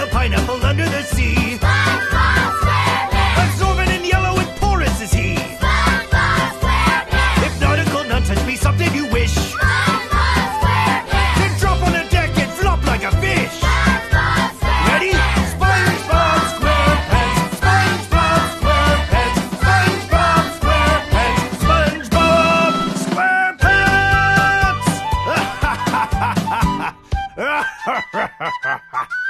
pineapple under the sea. SpongeBob SquarePants. Absorbent and yellow and porous is he. SpongeBob SquarePants. If nautical nonsense be something you wish, SpongeBob SquarePants. then drop on the deck and flop like a fish. SpongeBob SquarePants. Ready? SpongeBob SquarePants. SpongeBob SquarePants. SpongeBob SquarePants. SpongeBob SquarePants.